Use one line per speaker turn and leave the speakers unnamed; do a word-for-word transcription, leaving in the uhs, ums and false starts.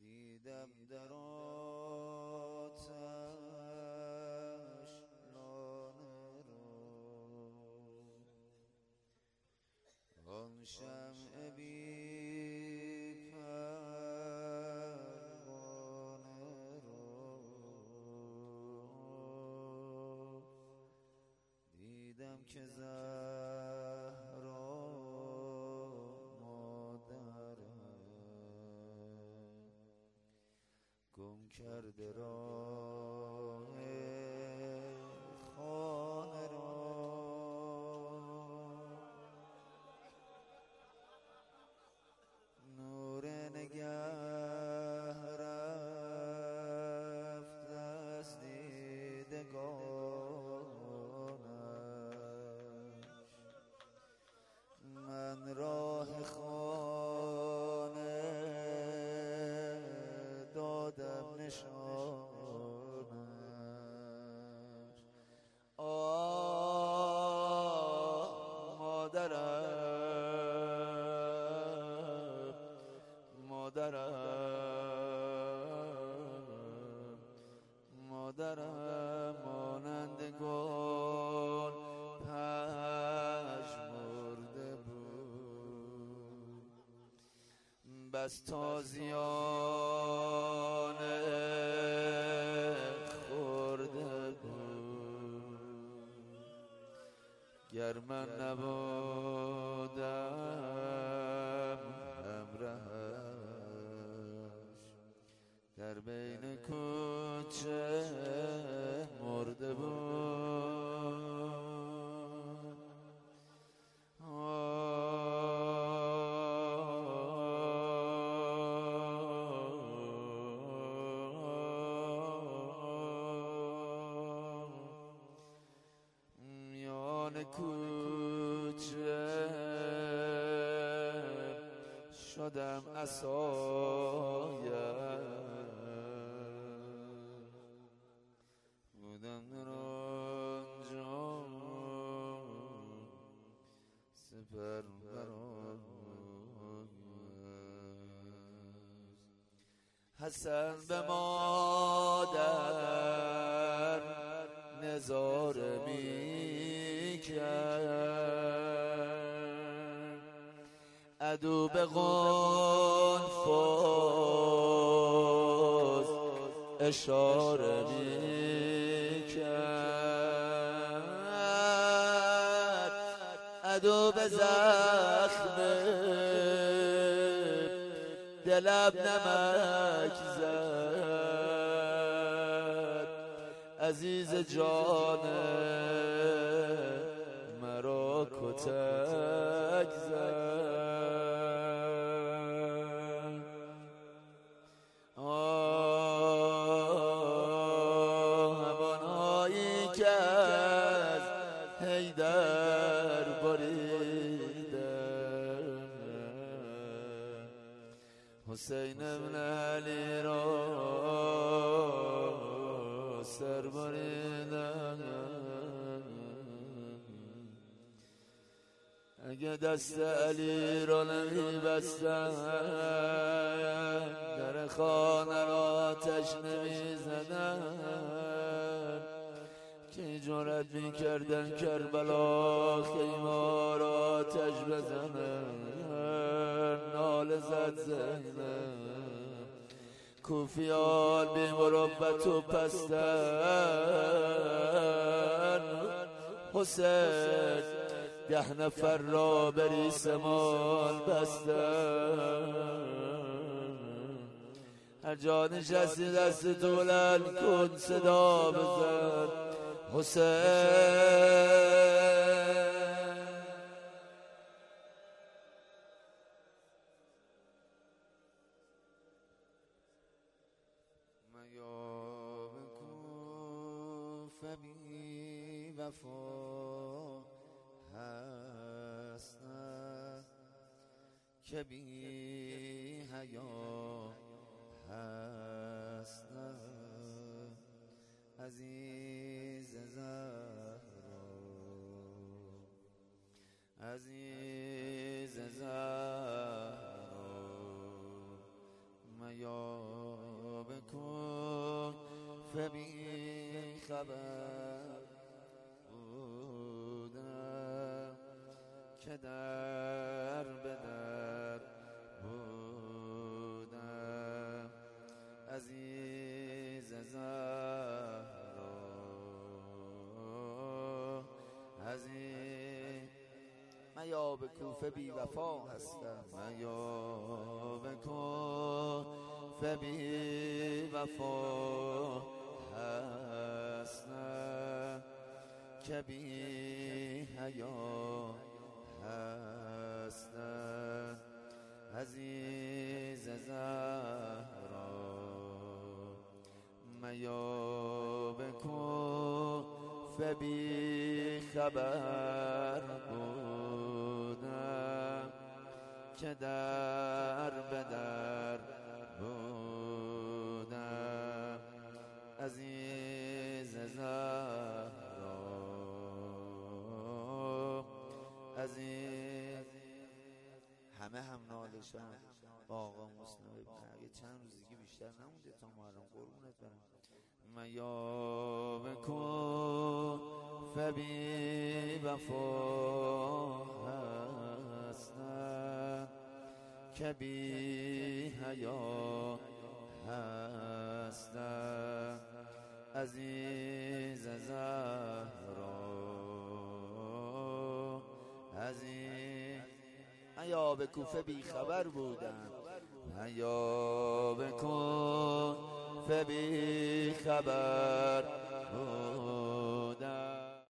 دیدم در آتش لانه را، آن شمع بی پروانه را. دیدم که زهرا گم کرده راه خانه را. نور نگه رفت از دیدگانش، من راه خانه دادم نشانش. آه مادرم مادرم مادرم، مانند گل پژمرده بود، بس تازیانه خورده بود. گر من نبودم همراهش، در بین کوچه مرده بود. میان کوچه شدم عصایم، بودم در آنجا سپر برایم. حسن به مادر نظاره می کرد، عدو به قنفذ اشاره می کرد، عدو به زخم دلم نمک زد، عزیز جان مرا کتک زد. آه هوانهایی که از حیدر بریدن، حسین بن علی را سر بریدن. اگه دست علی را نمی بستن، در خانه را آتش نمی زدن، که جرأت می کردن کربلا خیمه را آتش بزنن. ناله زد زینب، کوفیان بی مروت و پستن، حسین ده نفر را بری سمان بستن. هر جا نشستی دست تو بلند کن صدا بزن، حسین. میا به کوفه بی وفا هستند، که بی حیا هستند. عزیز زهرا عزیز زهرا، میا بکن فبی خبر بودم که در به در بودم عزیز زهرا عزیز میا به کوفه بی وفا هستم میا بکن فبی وفا هستم که بی حیا هستم عزیز زهرا میا بکن فبی خبر بودم که در به در بودم عزیز زهرا عزیز همه هم نالشن با آقا مسلم ابن یه چند روز دیگه بیشتر نمونده تا محرم قربونت برم میا بکن فبی وفا هستم که بی حیا هستم عزیز زهرا عزیز میا به کوفه بی خبر بودم میا بکن فبی خبر بودم